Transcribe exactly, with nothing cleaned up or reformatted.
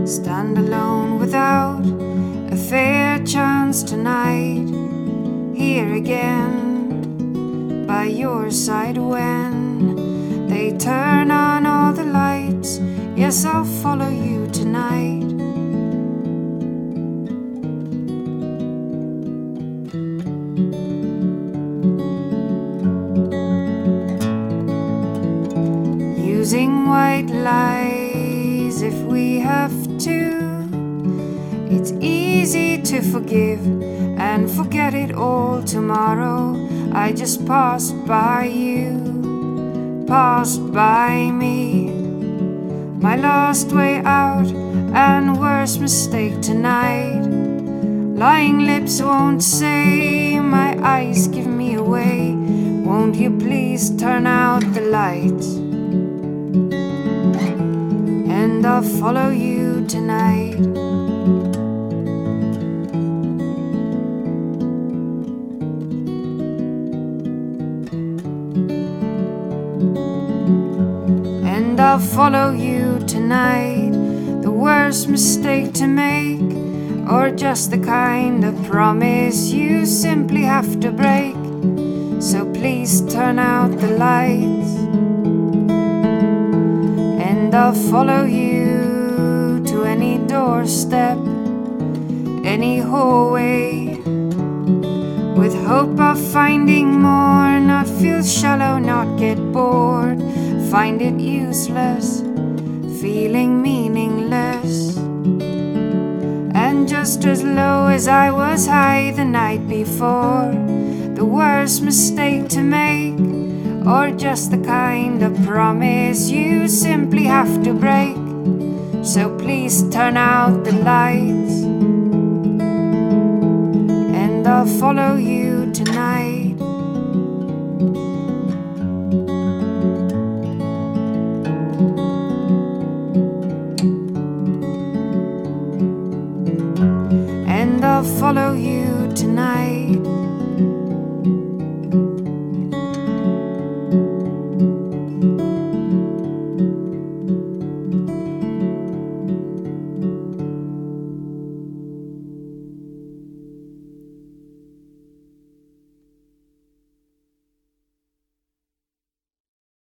stand alone without a fair chance tonight. Here again, by your side when they turn on all the lights. Yes, I'll follow you tonight. Using white lies if we have to. It's easy to forgive and forget it all tomorrow. I just passed by you, passed by me. My last way out and worst mistake tonight. Lying lips won't say, my eyes give me away. Won't you please turn out the lights? And I'll follow you tonight. And I'll follow you tonight. The worst mistake to make, or just the kind of promise you simply have to break. So please turn out the lights, and I'll follow you to any doorstep, any hallway, with hope of finding more. Not feel shallow, not get bored, find it useless, feeling meaningless. And just as low as I was high the night before. The worst mistake to make, or just the kind of promise you simply have to break. So please turn out the lights, and I'll follow you tonight.